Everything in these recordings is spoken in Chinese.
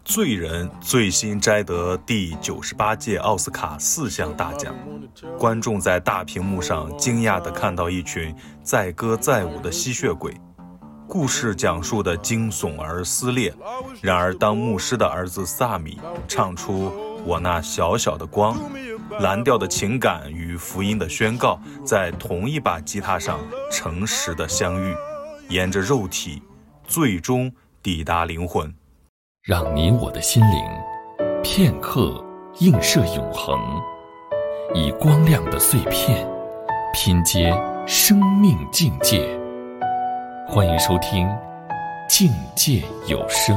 罪人最新摘得第98届奥斯卡4项大奖，观众在大屏幕上惊讶地看到一群载歌载舞的吸血鬼。故事讲述的惊悚而撕裂，然而当牧师的儿子萨米唱出我那小小的光，蓝调的情感与福音的宣告在同一把吉他上诚实的相遇，沿着肉体最终抵达灵魂， 让你我的心灵片刻映射永恒，以光亮的碎片拼接生命境界。欢迎收听境界有声。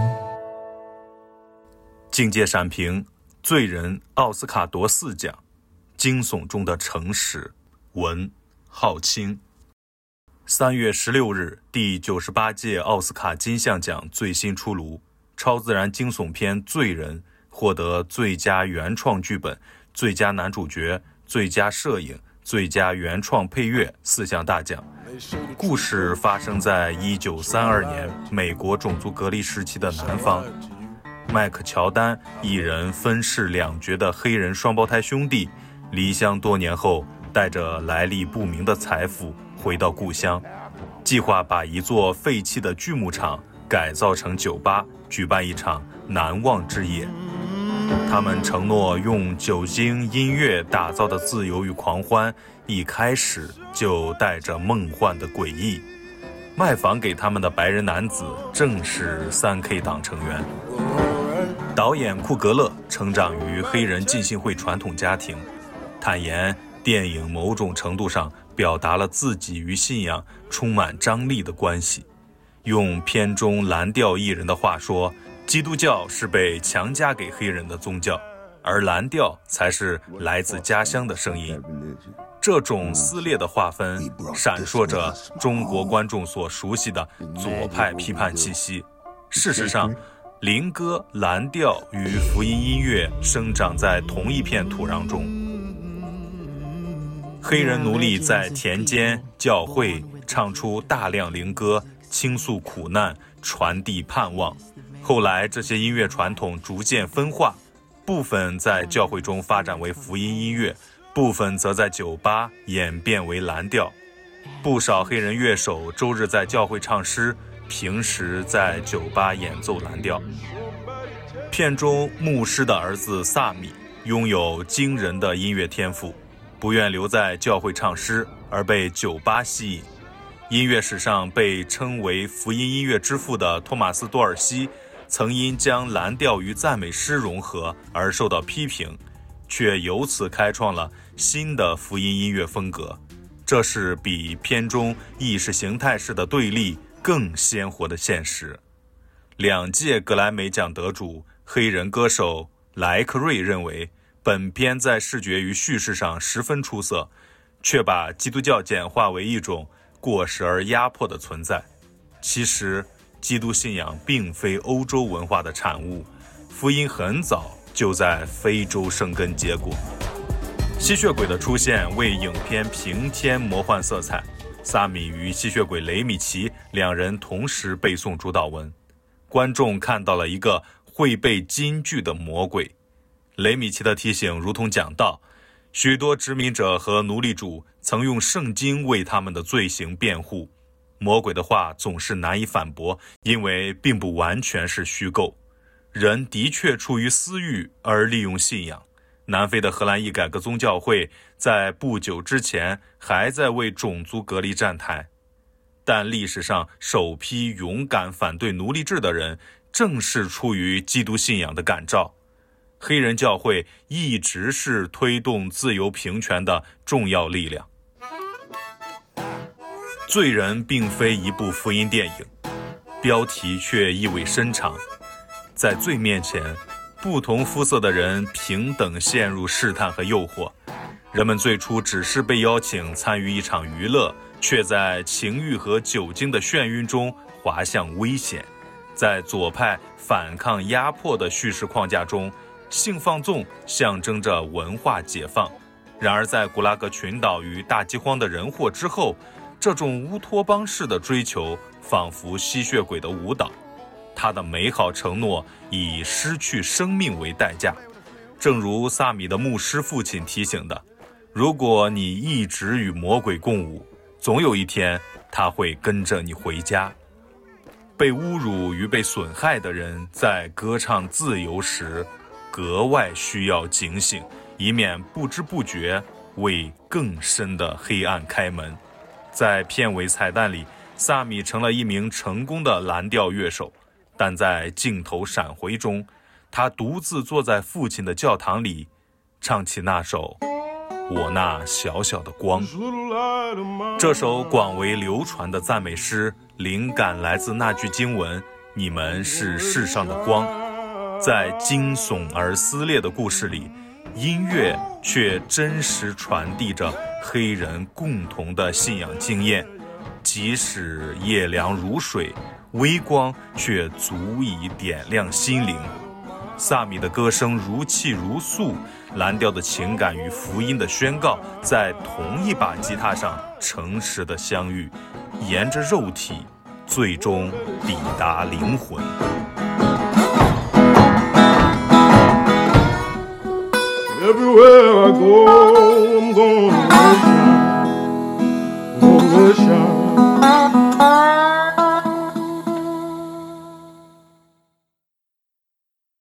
境界闪屏，罪人奥斯卡夺4奖，惊悚中的诚实，文浩清。3月16日，第98届奥斯卡金像奖最新出炉，超自然惊悚片《罪人》获得最佳原创剧本、最佳男主角、最佳摄影、最佳原创配乐4项大奖。故事发生在1932年美国种族隔离时期的南方。麦克乔丹一人分饰两角的黑人双胞胎兄弟，离乡多年后，带着来历不明的财富回到故乡，计划把一座废弃的锯木厂改造成酒吧，举办一场难忘之夜。他们承诺用酒精、音乐打造的自由与狂欢，一开始就带着梦幻的诡异。卖房给他们的白人男子正是 3K 党成员。导演库格勒成长于黑人浸信会传统家庭，坦言电影某种程度上表达了自己与信仰充满张力的关系。用片中蓝调艺人的话说，基督教是被强加给黑人的宗教，而蓝调才是来自家乡的声音。这种撕裂的划分闪烁着中国观众所熟悉的左派批判气息。事实上，灵歌、蓝调与福音音乐生长在同一片土壤中。黑人奴隶在田间、教会唱出大量灵歌，倾诉苦难，传递盼望。后来这些音乐传统逐渐分化，部分在教会中发展为福音音乐，部分则在酒吧演变为蓝调。不少黑人乐手周日在教会唱诗，平时在酒吧演奏蓝调。片中牧师的儿子萨米拥有惊人的音乐天赋，不愿留在教会唱诗，而被酒吧吸引。音乐史上被称为福音音乐之父的托马斯·多尔西曾因将蓝调与赞美诗融合而受到批评，却由此开创了新的福音音乐风格。这是比片中意识形态式的对立更鲜活的现实。2届格莱美奖得主黑人歌手莱克瑞认为，本片在视觉与叙事上十分出色，却把基督教简化为一种过时而压迫的存在。其实基督信仰并非欧洲文化的产物，福音很早就在非洲生根结果。吸血鬼的出现为影片平添魔幻色彩，萨米与吸血鬼雷米奇两人同时背诵主祷文，观众看到了一个会被金句的魔鬼。雷米奇的提醒如同讲道，许多殖民者和奴隶主曾用圣经为他们的罪行辩护，魔鬼的话总是难以反驳，因为并不完全是虚构。人的确出于私欲而利用信仰。南非的荷兰裔改革宗教会在不久之前还在为种族隔离站台，但历史上首批勇敢反对奴隶制的人正是出于基督信仰的感召。黑人教会一直是推动自由平权的重要力量。罪人并非一部福音电影，标题却意味深长。在罪面前，不同肤色的人平等陷入试探和诱惑。人们最初只是被邀请参与一场娱乐，却在情欲和酒精的眩晕中滑向危险。在左派反抗压迫的叙事框架中，性放纵象征着文化解放。然而在古拉格群岛与大饥荒的人祸之后，这种乌托邦式的追求仿佛吸血鬼的舞蹈。 他的美好承诺以失去生命为代价。正如萨米的牧师父亲提醒的，如果你一直与魔鬼共舞，总有一天他会跟着你回家。被侮辱与被损害的人在歌唱自由时格外需要警醒，以免不知不觉为更深的黑暗开门。在片尾彩蛋里，萨米成了一名成功的蓝调乐手，但在镜头闪回中，他独自坐在父亲的教堂里，唱起那首《我那小小的光》。这首广为流传的赞美诗，灵感来自那句经文：你们是世上的光。在惊悚而撕裂的故事里，音乐却真实传递着黑人共同的信仰经验。即使夜凉如水，微光却足以点亮心灵。萨米的歌声如泣如诉，蓝调的情感与福音的宣告在同一把吉他上诚实的相遇，沿着肉体最终抵达灵魂。 Everywhere I go, I'm gonna